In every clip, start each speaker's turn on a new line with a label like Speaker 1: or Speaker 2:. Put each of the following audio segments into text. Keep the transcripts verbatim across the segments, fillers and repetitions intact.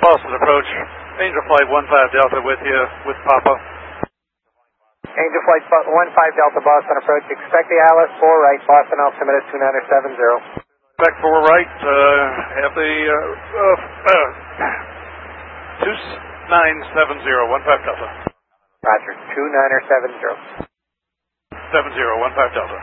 Speaker 1: Boston approach. Angel Flight one five Delta with you, with Papa.
Speaker 2: Angel Flight one five Delta Boston approach. Expect the I L S four right, Boston altimeter two nine seven zero.
Speaker 1: Back four right, uh, have the, uh, uh, uh, two nine seven zero, one five Delta.
Speaker 2: Roger, two nine seven zero.
Speaker 1: seven zero, one five Delta.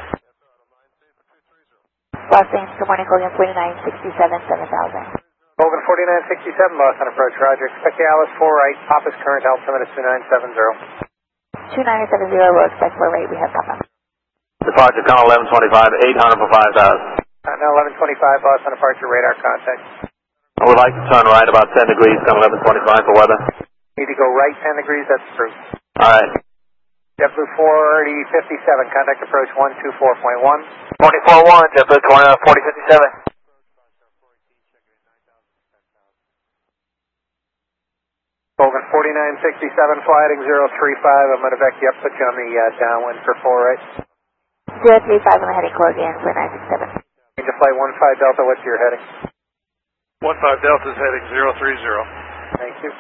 Speaker 3: Boston, good morning, Colgan forty-nine sixty-seven, seven thousand.
Speaker 2: Colgan forty-nine sixty-seven, Boston approach, roger. Expect the I L S four right, Papa's current altimeter two nine seven zero.
Speaker 3: two nine seven zero, we'll expect four right, we have Papa.
Speaker 4: Departure, count eleven twenty-five, eight hundred for five thousand.
Speaker 2: Uh, now eleven twenty-five, Boston departure, radar contact.
Speaker 4: I would like to turn right about ten degrees, count eleven twenty-five for weather.
Speaker 2: Need to go right ten degrees, that's true.
Speaker 4: Alright.
Speaker 2: JetBlue forty fifty-seven, contact approach one two four point one.
Speaker 4: twenty-four one, JetBlue forty fifty-seven.
Speaker 2: Colgan forty-nine sixty-seven, flighting zero three five. I'm going to back you up, put you on the uh, downwind for four right.
Speaker 3: zero three five on the heading, Colgan forty-nine sixty-seven.
Speaker 2: Need to flight one five Delta, what's your heading?
Speaker 1: one five Delta is heading zero three zero.
Speaker 2: Thank you.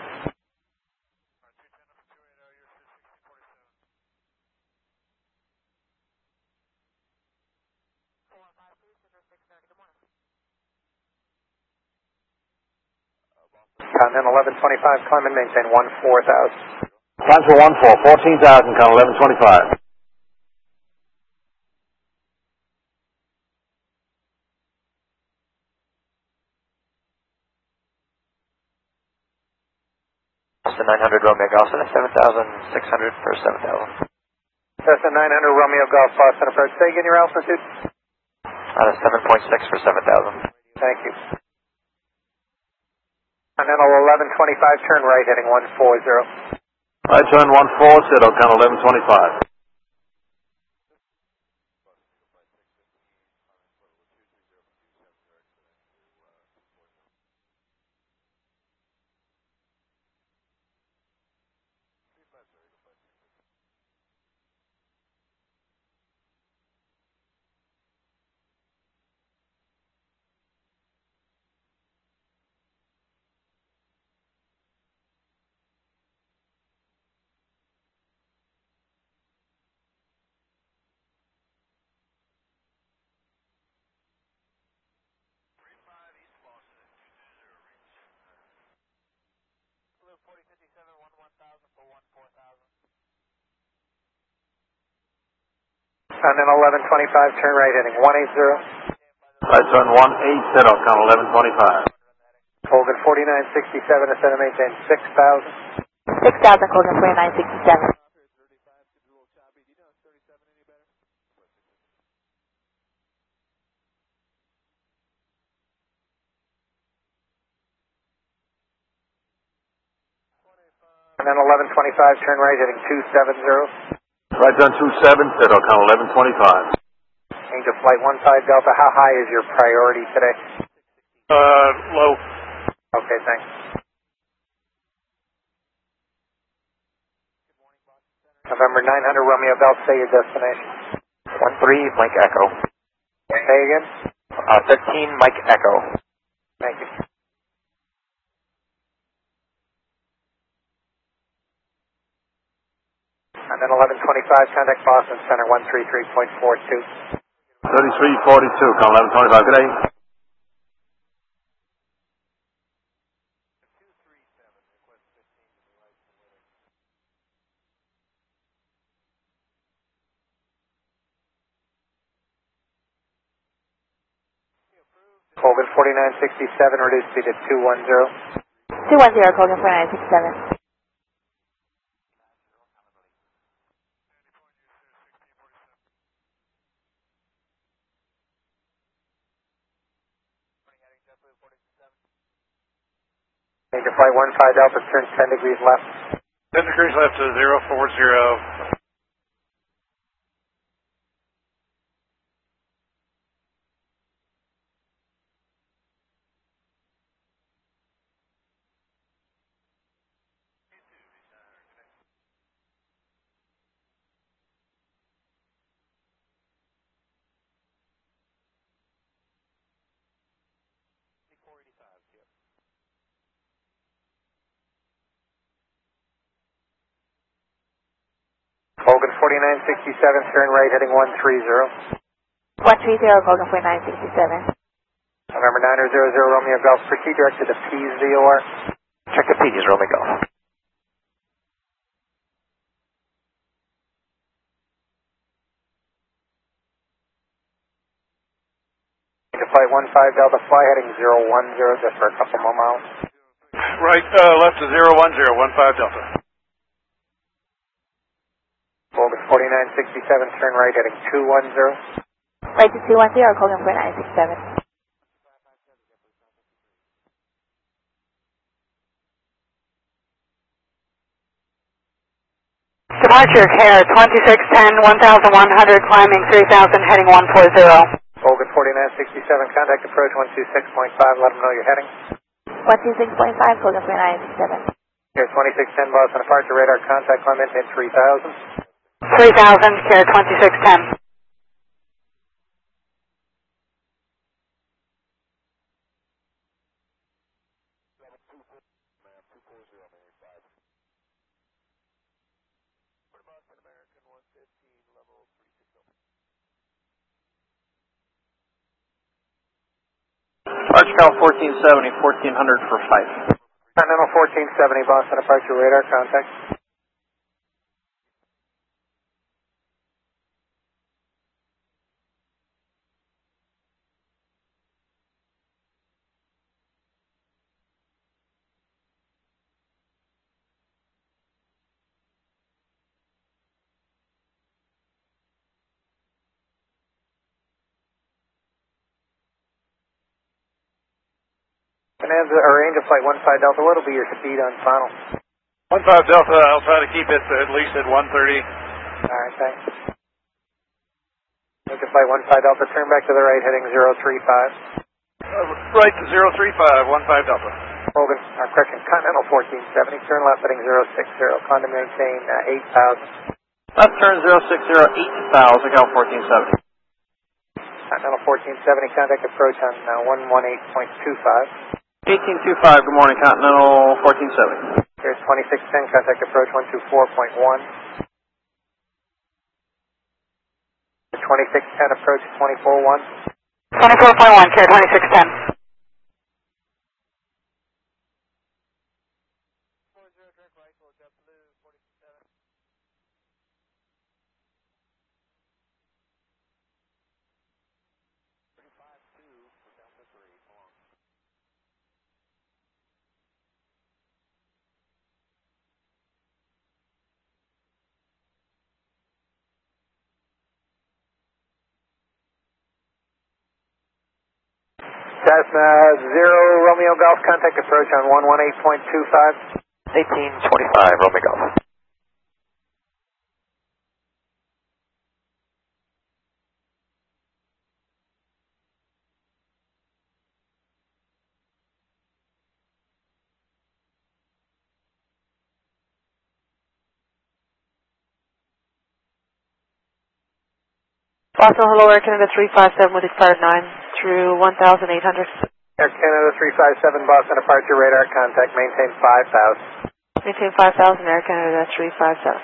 Speaker 2: Continental eleven twenty-five, climb and maintain one four thousand.
Speaker 4: Time for one four, fourteen thousand, count eleven twenty-five.
Speaker 5: Cessna nine hundred Romeo Golf, seven thousand six hundred for seven thousand.
Speaker 2: Cessna nine hundred Romeo Golf, Boston approach. Say again your altitude.
Speaker 5: Out of seven point six for seven thousand.
Speaker 2: Thank you. Continental eleven twenty-five, turn right, heading one four zero.
Speaker 4: Right turn one four zero, count eleven twenty-five.
Speaker 2: Continental eleven twenty-five, turn right, heading one eight zero.
Speaker 4: Right turn one eight zero, count eleven twenty-five.
Speaker 2: Colgan forty-nine sixty-seven, ascend and maintain six thousand.
Speaker 3: six thousand, Colgan forty-nine sixty-seven.
Speaker 2: Continental eleven twenty-five, turn right, heading two seven zero.
Speaker 4: Right turn two seven zero, count eleven twenty-five.
Speaker 2: Angel Flight one five Delta, how high is your priority today?
Speaker 1: Uh, low.
Speaker 2: Okay, thanks. November nine hundred Romeo Belt, say your destination.
Speaker 5: one three Mike Echo.
Speaker 2: Say again?
Speaker 5: Uh, thirteen Mike Echo.
Speaker 2: Thank you. And then eleven twenty-five, contact Boston Center one three three point four two.
Speaker 4: thirty-three forty-two, count eleven twenty-five. Good day.
Speaker 2: Colgan forty-nine sixty-seven, reduced speed to two one zero.
Speaker 3: two one zero, Colgan forty-nine sixty-seven.
Speaker 2: Major Flight one five Delta, turn ten degrees left.
Speaker 1: ten degrees left to zero four zero.
Speaker 2: Hogan forty-nine sixty-seven, turn right heading one three zero.
Speaker 3: one three zero, Hogan forty-nine sixty-seven.
Speaker 2: November niner zero zero Romeo Golf, proceed direct to the P's V O R.
Speaker 5: Check the P's, Romeo Golf.
Speaker 2: Flight one five Delta, fly heading zero one zero, just for a couple more miles.
Speaker 1: Right, uh, left to zero one zero, one five Delta.
Speaker 2: Hogan forty-nine sixty-seven, turn right heading two one zero.
Speaker 3: Right to two one zero, Hogan forty-nine sixty-seven.
Speaker 6: Departure care twenty-six ten, one thousand one hundred, climbing three thousand, heading one four zero.
Speaker 2: Hogan forty-nine sixty-seven, contact approach one two six point five, let them know you're heading.
Speaker 3: one two six point five, Hogan forty-nine sixty-seven.
Speaker 2: Here twenty-six ten, Boston departure radar, contact limit at three thousand.
Speaker 6: three thousand, care twenty-six ten.
Speaker 4: Arch Cal fourteen seventy, fourteen hundred for five.
Speaker 2: Continental fourteen seventy, Boston departure radar, contact. Bonanza, or Angel Flight one five Delta, what will be your speed on final?
Speaker 1: one five Delta, I'll try to keep it at least at one thirty.
Speaker 2: Alright, thanks. Angel Flight one five Delta, turn back to the right heading zero three five.
Speaker 1: Uh, right to zero three five, one five Delta.
Speaker 2: Hogan, uh, correction, Continental fourteen seventy, turn left heading zero six zero, condom maintain uh, eight thousand.
Speaker 4: Left turn zero six zero, eight thousand, Cal fourteen seventy.
Speaker 2: Continental fourteen seventy, contact approach on uh, one one eight point two five.
Speaker 4: eighteen twenty-five, good morning, Continental fourteen seventy.
Speaker 2: Here's twenty-six ten, contact approach one two four point one. twenty-six ten, approach twenty-four one.
Speaker 6: twenty-four point one, care twenty-six ten.
Speaker 2: Cessna zero Romeo Golf, contact approach on one one eight point two five.
Speaker 5: eighteen twenty-five, Romeo Golf.
Speaker 6: Boston, hello, Air Canada three five seven with expired nine through one thousand eight hundred.
Speaker 2: Air Canada three five seven, Boston departure radar, contact maintain five thousand.
Speaker 6: Maintain five thousand, Air Canada three five seven.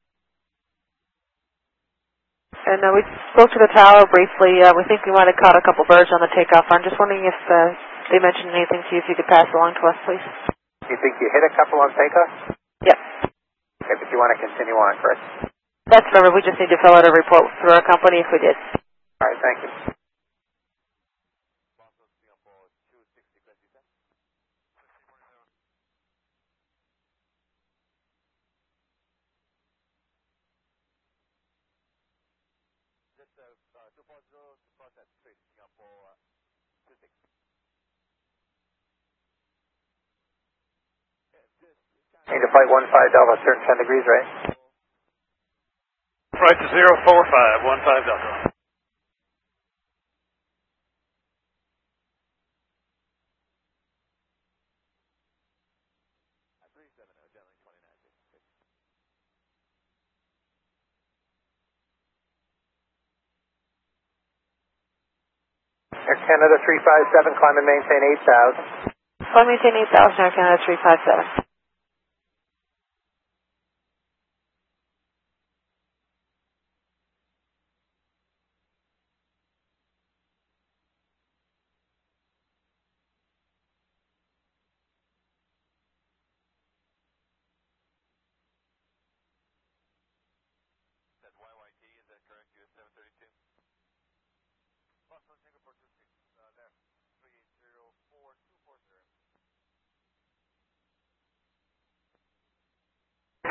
Speaker 6: And uh, we spoke to the tower briefly. Uh, we think we might have caught a couple birds on the takeoff. I'm just wondering if uh, they mentioned anything to you, if you could pass along to us, please.
Speaker 2: You think you hit a couple on takeoff?
Speaker 6: Yep.
Speaker 2: Okay, but you want to continue on, correct?
Speaker 6: That's remember, we just need to fill out a report through our company if we did.
Speaker 2: All right, thank you. Angel Flight one five Delta, turn ten degrees right.
Speaker 1: Right to zero four five, one five Delta.
Speaker 2: Air Canada three five seven, climb and maintain eight thousand.
Speaker 6: Climb maintain eight thousand, Air Canada three five seven.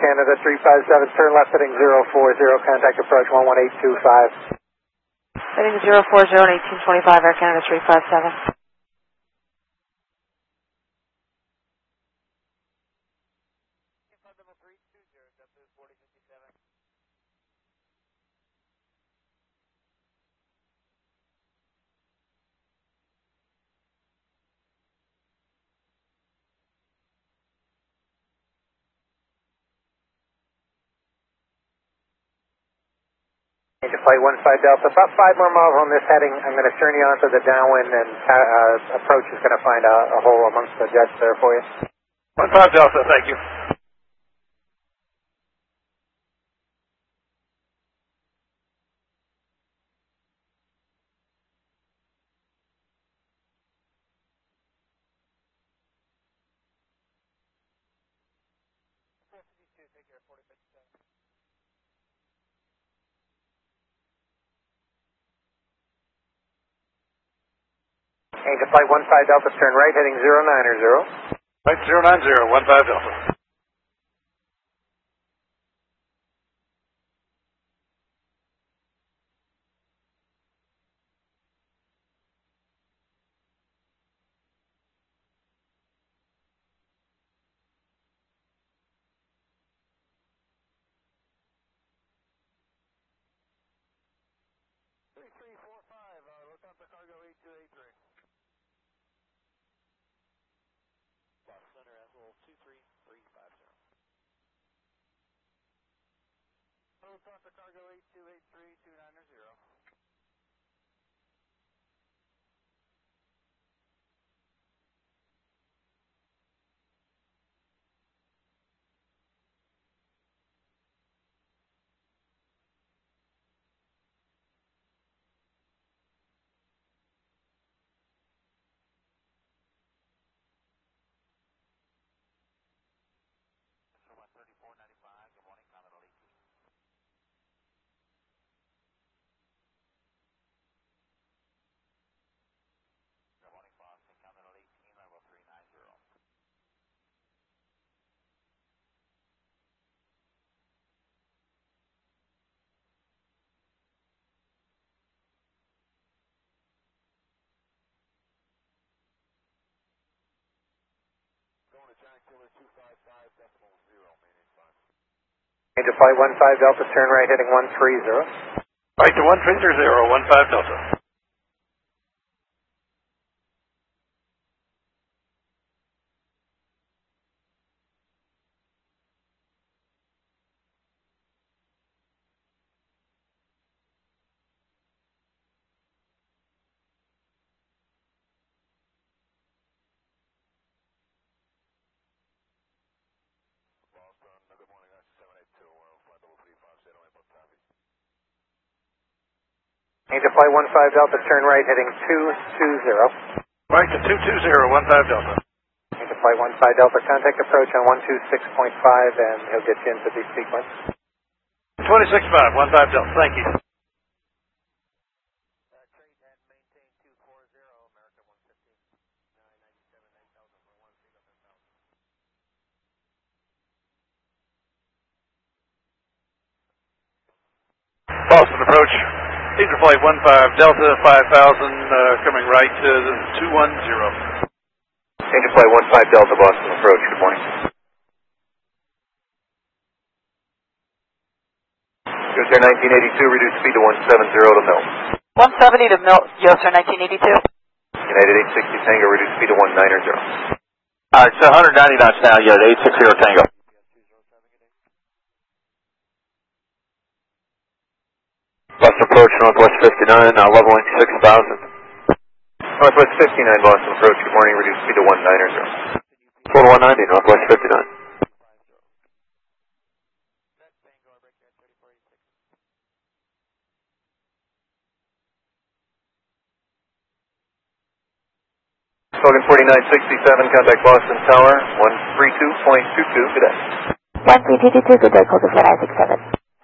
Speaker 2: Canada three five seven, turn left heading zero four zero, contact approach one one eight two five.
Speaker 6: Heading zero four zero and eighteen twenty-five, Air Canada three five seven.
Speaker 2: Into flight one five Delta, about five more miles on this heading. I'm going to turn you onto the downwind, and uh, approach is going to find a, a hole amongst the jets there for you.
Speaker 1: one five Delta, thank you.
Speaker 2: Into flight one five Delta, turn right heading zero nine or zero.
Speaker 1: Right zero nine zero, one five Delta.
Speaker 2: Into flight one five Delta, turn right heading one three zero.
Speaker 1: Right to one three zero, one five Delta.
Speaker 2: Into flight one five Delta, turn right heading two two zero.
Speaker 1: Right to two two zero, one five Delta.
Speaker 2: Into flight one five Delta, contact approach on one two six point five, and he'll get you into the sequence.
Speaker 1: twenty-six five, one five Delta, thank you. Boston approach. Eagle flight one five Delta, five thousand, uh, coming right to two one zero.
Speaker 2: Angel flight one five Delta, Boston approach, good morning. Yes, sir, nineteen eighty-two, reduced speed to one seventy to Mill.
Speaker 6: one seventy to Mill, yes sir, nineteen eighty-two.
Speaker 2: United eight sixty Tango, reduced speed to one ninety.
Speaker 4: Alright, so one ninety knots now, you're at eight sixty Tango.
Speaker 2: Boston approach, Northwest fifty-nine, now leveling six thousand. Northwest fifty-nine, Boston approach, good morning, reduced speed to one ninety. Total one ninety, Northwest fifty-nine. Logan forty-nine sixty-seven, contact Boston Tower, one three two point two two, good day.
Speaker 3: one three two two two, good day, call to nine six seven.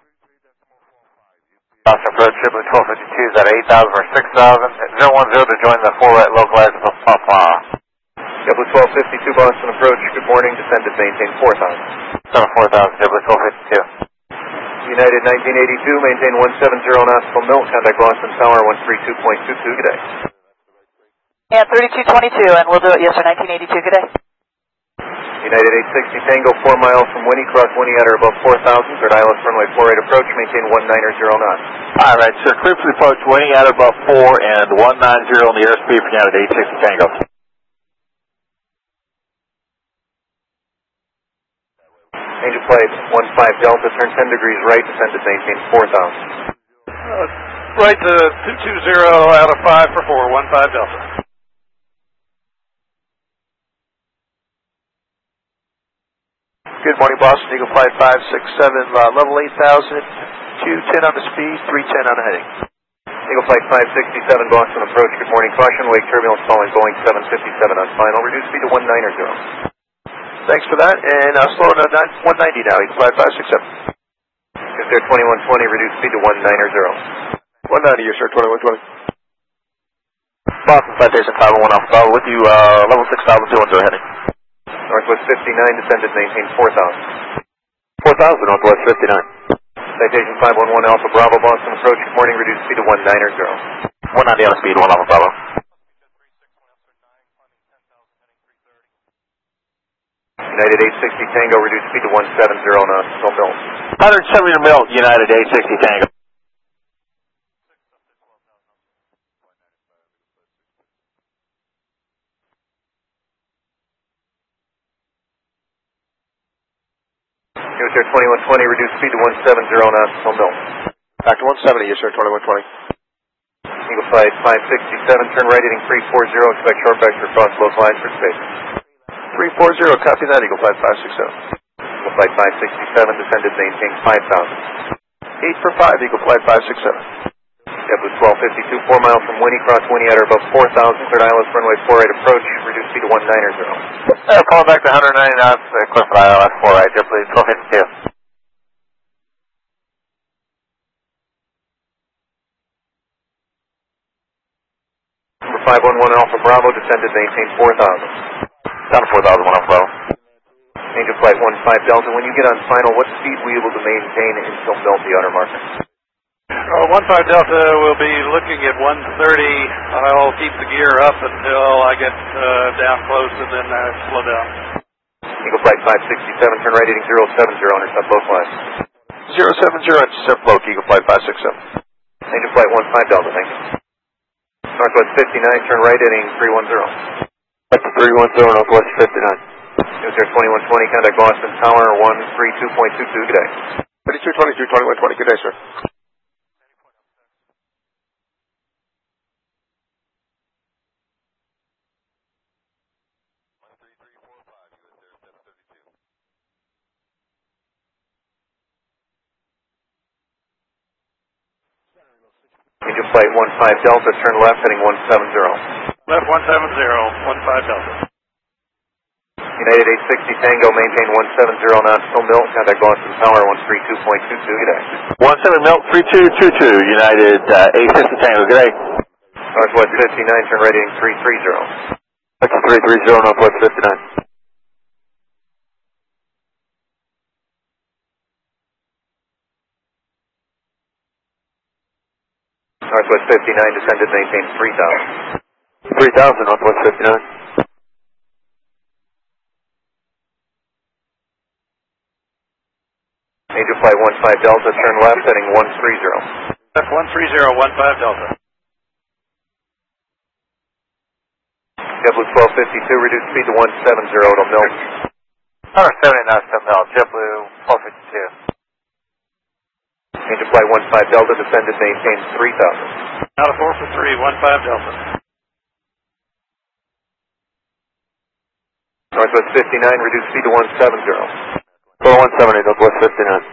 Speaker 4: Boston approach, Shipley twelve fifty-two is at eight thousand or six thousand. zero one zero to join the four right localized Papa.
Speaker 2: Shipley twelve fifty-two, Boston approach, good morning, descended, maintain four thousand.
Speaker 4: seven four thousand, JetBlue twelve fifty-two.
Speaker 2: United nineteen eighty-two, maintain one seven zero knots till Milton, contact Boston Tower one three two point two two, good day.
Speaker 7: Yeah, thirty-two twenty-two, and we'll do it, yes sir, nineteen eighty-two, good day.
Speaker 2: United eight sixty Tango, four miles from Winnie, cross Winnie at or above four thousand, third I L S runway four eight approach, maintain one nine zero knots.
Speaker 4: All right, sir, clear for the approach, Winnie at or above four and one nine zero on the airspeed for United eight sixty Tango.
Speaker 2: Angel flight one five Delta, turn ten degrees right, descend to maintain four thousand.
Speaker 1: Uh, right to two two zero out of five for four, one five Delta.
Speaker 5: Good morning, Boston. Eagle Flight five six seven, uh, level eight thousand, two ten on the speed, three ten on the heading.
Speaker 2: Eagle Flight five sixty-seven, Boston approach, good morning, caution, wake turbulence following Boeing seven fifty-seven on final, reduce speed to one nine zero.
Speaker 5: Thanks for that, and uh, slow to one ninety now, Eagle Flight five six seven.
Speaker 2: Is there twenty-one twenty, reduce speed to one nine zero.
Speaker 5: one ninety, yes sir, twenty-one twenty.
Speaker 4: Boston Flight Station five one one Alpha, with you, uh, level six thousand two hundred heading.
Speaker 2: Northwest fifty-nine, descended, maintain four thousand.
Speaker 4: four thousand, Northwest fifty-nine.
Speaker 2: Citation five one one Alpha Bravo, Boston approach, good morning, reduce speed to one nine zero.
Speaker 4: one ninety on the speed, one Alpha Bravo.
Speaker 2: United eight sixty Tango, reduce speed to one seven zero knots, till Milton.
Speaker 4: one seventy Milton, United eight sixty Tango.
Speaker 2: Is there twenty-one twenty, reduce speed to one seven zero knots, till Milton.
Speaker 5: Back to one seventy, yes sir, twenty-one twenty.
Speaker 2: Eagle Flight five sixty-seven, turn right heading three four zero, expect short vector across localized for space.
Speaker 5: three four zero, copy that, Eagle Flight five six seven.
Speaker 2: Eagle Flight five sixty-seven, descended, maintain five thousand.
Speaker 5: eight for five, Eagle Flight five six seven.
Speaker 2: JetBlue twelve fifty-two, four miles from Winnie, cross Winnie at or above four thousand, third I L S runway four eight approach, reduce speed to one nine zero.
Speaker 4: Uh, call back to one ninety knots, uh, clear for I L S four right, JetBlue twelve fifty-two.
Speaker 2: Number five one one Alpha Bravo, descended, maintain four thousand.
Speaker 4: Down to four thousand, one Alpha Bravo.
Speaker 2: Angel Flight one five Delta, when you get on final, what speed will you be able to maintain until Milton, the outer marker?
Speaker 1: Uh, one five Delta will be looking at one thirty. I'll keep the gear up until I get uh, down close and then uh, slow down.
Speaker 2: Eagle Flight five sixty-seven, turn right heading zero seven zero, intercept localized.
Speaker 5: zero seven zero, intercept low, Eagle Flight five six seven.
Speaker 2: Angel Flight one five Delta, thank you. Northwest fifty-nine, turn right heading three one zero.
Speaker 4: That's three one zero, Northwest fifty-nine.
Speaker 2: Is there twenty-one twenty, contact Boston Tower one three two point two two, good day.
Speaker 5: thirty-two twenty-two, twenty-one twenty, good day sir.
Speaker 2: Angel Flight one five Delta, turn left heading one seven zero.
Speaker 1: Left one seven zero, one five Delta.
Speaker 2: United eight sixty Tango, maintain one seven zero knots till Milton, contact Boston Tower one three two point two two, good day.
Speaker 4: one seven Milton, three two two two, United uh, eight sixty Tango, good day.
Speaker 2: Northwest fifty-nine, turn right heading three three zero.
Speaker 4: That's three three zero, Northwest fifty-nine.
Speaker 2: Northwest fifty-nine, descended, maintain three thousand.
Speaker 4: three thousand, Northwest fifty-nine.
Speaker 2: Angel Flight one five Delta, turn left heading one three zero.
Speaker 1: Left one three zero, one five Delta.
Speaker 2: JetBlue twelve fifty-two, reduce speed to one seven zero to Milton.
Speaker 4: one seventy knots to Milton, JetBlue twelve fifty-two.
Speaker 2: Angel Flight one five Delta, descended, maintain three thousand.
Speaker 1: Out of four for three, one five Delta.
Speaker 2: Northwest fifty-nine, reduce speed to one seven zero.
Speaker 4: four one seventy, Northwest fifty-nine.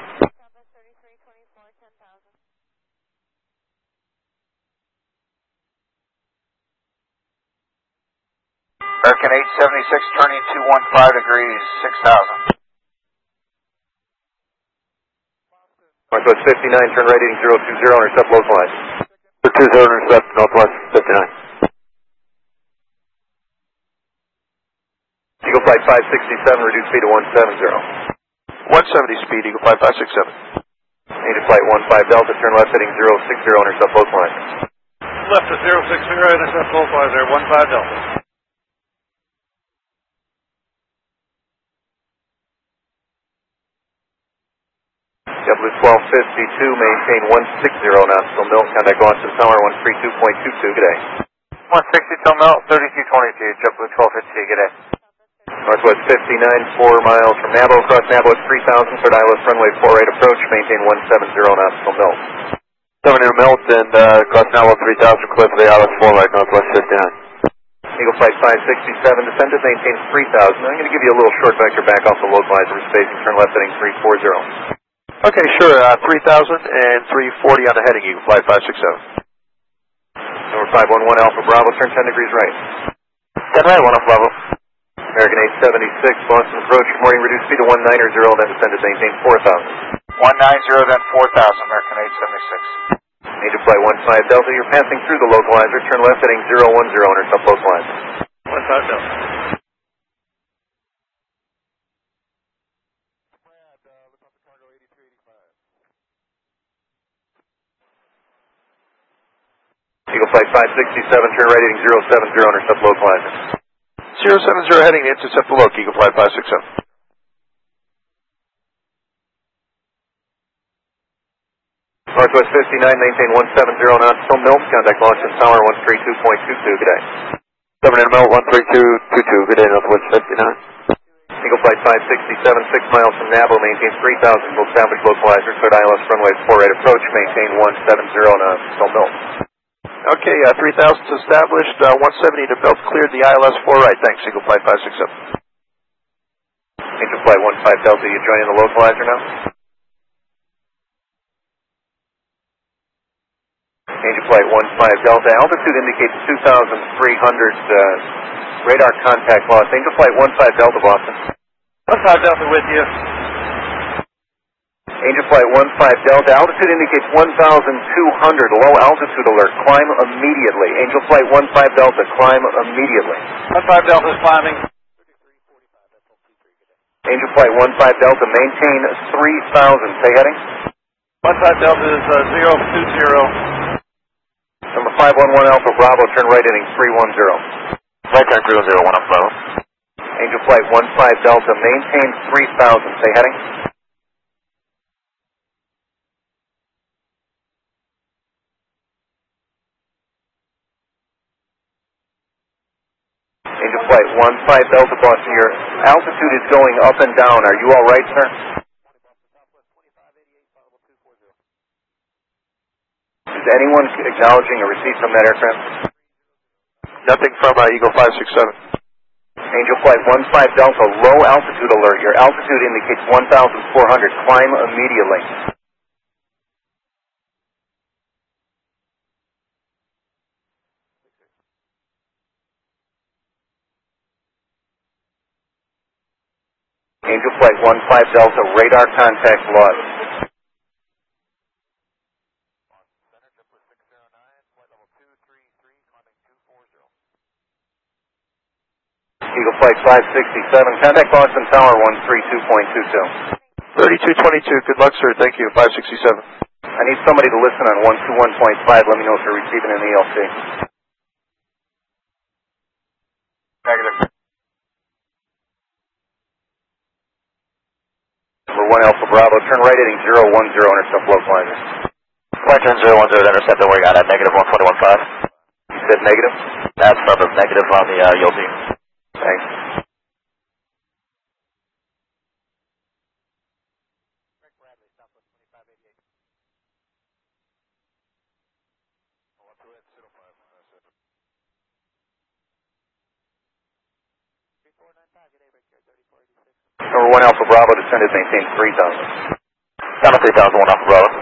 Speaker 5: American eight seventy-six, turning two one five degrees, six thousand.
Speaker 2: Northwest fifty-nine, turn right heading zero two zero, intercept localized.
Speaker 4: two zero, intercept Northwest fifty-nine.
Speaker 2: Eagle Flight five sixty-seven, reduce speed to one seven zero.
Speaker 5: one seventy speed, Eagle Flight five six seven.
Speaker 2: Native Flight one five Delta, turn left heading zero six zero, intercept localizer.
Speaker 1: Left at zero six zero, intercept localizer, one five Delta.
Speaker 2: JetBlue twelve fifty-two, maintain one six zero knots till Milt, contact Boston Tower one three two point two two, good day.
Speaker 4: one sixty till Milt, thirty-two twenty-two, JetBlue twelve fifty-two, good day.
Speaker 2: Northwest fifty-nine, four miles from Nabo, across Nabo at three thousand, third I L S runway four right approach, maintain one seven zero knots till Milt.
Speaker 8: seven near Milt and uh, across Nabo three thousand, clear for the I L S four right, Northwest fifty-nine.
Speaker 2: Eagle Flight five sixty-seven, descended, maintain three thousand. I'm going to give you a little short vector back off the localizer, spacing, turn left heading three four zero.
Speaker 5: Okay, sure, uh, three thousand and three forty on the heading, Eagle Flight five six seven.
Speaker 2: Number five one one Alpha Bravo, turn ten degrees right.
Speaker 4: ten right, one off Bravo.
Speaker 2: American eight seventy-six, Boston approach, good morning, reduce speed to one nine zero, then descended, maintain four thousand.
Speaker 4: one nine zero, then four thousand, American eight seventy-six.
Speaker 2: Native Flight one five Delta, you're passing through the localizer, turn left heading zero one zero, intercept localizer.
Speaker 1: one five Delta.
Speaker 2: Eagle Flight five sixty-seven, turn right heading zero seven zero, intercept localizer.
Speaker 5: zero seven zero heading, intercept the loc, Eagle Flight five six seven.
Speaker 2: Northwest fifty-nine, maintain one seven zero knots till Milt, contact Boston Tower one three two point two two, good day.
Speaker 8: seven near Milt, one three two two two, good day, Northwest fifty-nine.
Speaker 2: Eagle Flight five sixty-seven, six miles from Nabo, maintain three thousand, will establish localizer, third I L S runway four right approach, maintain one seven zero knots till Milt.
Speaker 5: Okay, uh, three thousand established, uh, one seventy to Milt, cleared the I L S four right, thanks, Eagle Flight five six seven.
Speaker 2: Angel Flight one five Delta, you joining the localizer now? Angel Flight one five Delta, altitude indicates two thousand three hundred, uh, radar contact loss. Angel Flight one five Delta, Boston.
Speaker 1: one five Delta with you.
Speaker 2: Angel Flight one five Delta, altitude indicates one thousand two hundred, low altitude alert, climb immediately. Angel Flight one five Delta, climb immediately.
Speaker 1: one five Delta is climbing.
Speaker 2: Angel Flight one five Delta, maintain three thousand, say heading.
Speaker 1: one five Delta is uh, zero two zero.
Speaker 2: Number five one one Alpha Bravo, turn right heading three one zero.
Speaker 4: Right turn three one zero, one off Bravo.
Speaker 2: Angel Flight one five Delta, maintain three thousand, say heading. Angel Flight one five Delta, Boston, your altitude is going up and down. Are you all right, sir? Is anyone acknowledging a receipt from that aircraft?
Speaker 5: Nothing from uh, Eagle five six seven.
Speaker 2: Angel Flight one five Delta, low altitude alert. Your altitude indicates one thousand four hundred. Climb immediately. Angel Flight one five Delta, radar contact lost. Eagle Flight five sixty-seven, contact Boston Tower one three two point two two.
Speaker 5: thirty-two twenty-two, good luck, sir, thank you, five sixty-seven.
Speaker 2: I need somebody to listen on one two one point five. Let me know if you're receiving an E L C.
Speaker 4: Negative.
Speaker 2: Number one Alpha Bravo, turn right heading zero one zero, intercept localizer.
Speaker 4: Right turn zero one zero, intercept, don't worry, got at negative one twenty one five.
Speaker 2: You said negative?
Speaker 4: That's from the negative on the uh, yield beam.
Speaker 2: Thanks. Number one Alpha Bravo, descended, maintain three thousand.
Speaker 4: Down to three thousand, one off Bravo.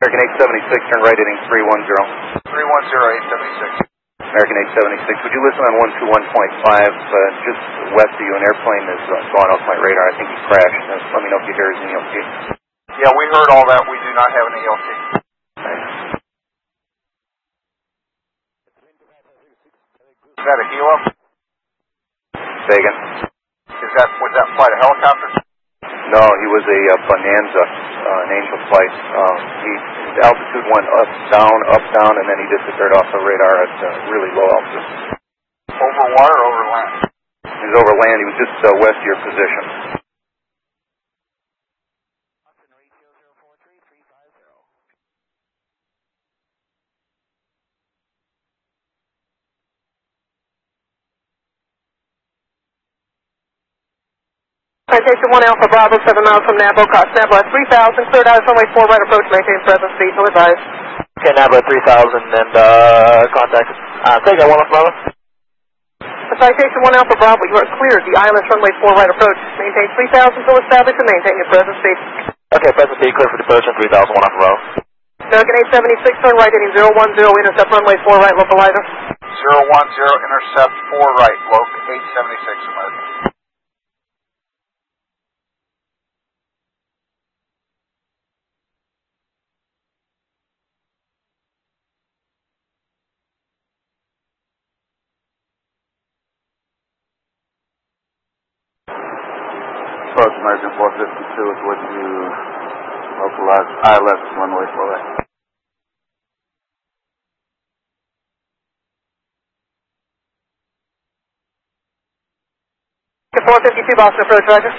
Speaker 2: American eight seventy-six, turn right heading three one zero.
Speaker 4: three one zero, eight seventy-six.
Speaker 2: American eight seventy-six, would you listen on one two one point five, uh, just west of you, an airplane is uh, gone off my radar. I think he crashed. Uh, let me know if you hear his E L T.
Speaker 4: Yeah, we heard all that. We do not have an E L T.
Speaker 2: Thanks.
Speaker 4: Is that a helo?
Speaker 2: Say again?
Speaker 4: Is that, would that fly a helicopter?
Speaker 2: No, he was a uh, Bonanza, uh, an Angel flight. Um, he, his altitude went up, down, up, down, and then he disappeared off the radar at uh, really low altitude.
Speaker 4: Over water or over land?
Speaker 2: He was over land. He was just uh, west of your position.
Speaker 6: Citation one Alpha Bravo, seven miles from Nabo, cost Nabo at three thousand, cleared out runway four right approach, maintain present speed, no advise.
Speaker 5: Okay, Nabo at three thousand and uh, contact. Uh, take that one off Bravo.
Speaker 6: Citation one Alpha Bravo, you are cleared, the island runway four right approach, maintain three thousand, till established and maintain your present speed.
Speaker 5: Okay, present speed, clear for departure, three thousand, one off Bravo.
Speaker 6: American eight seventy-six, turn right heading zero one zero, intercept runway four right, localizer.
Speaker 4: zero one zero, intercept four right, loc eight seventy-six, American.
Speaker 2: Approach American four fifty-two is what you localize I L S runway four right.
Speaker 6: four fifty-two, Boston approach, roger.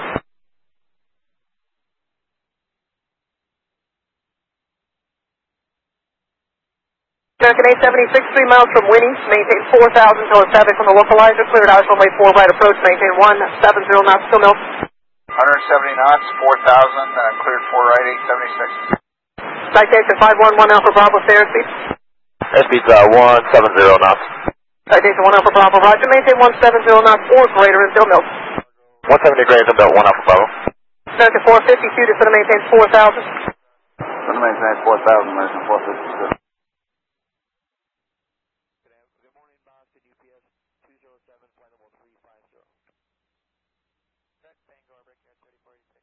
Speaker 6: American eight seventy-six, three miles from Winnie, maintain four thousand till established on the localizer, cleared out runway four right approach, maintain one seven zero knots, still milk.
Speaker 4: one seventy knots, four thousand, uh, cleared four right, eight seventy-six.
Speaker 6: Citation five one one Alpha Bravo, stay airspeed.
Speaker 5: Airspeed's uh, one seventy knots.
Speaker 6: Citation one Alpha Bravo, roger, maintain one seven zero knots or greater in still milk.
Speaker 5: one seventy greater than one off Bravo.
Speaker 6: American four fifty-two, just going to maintain four thousand.
Speaker 2: Going to maintain four thousand, American four fifty-two.
Speaker 5: two zero seven, flight level three five zero. Tango, break here at thirty forty-six.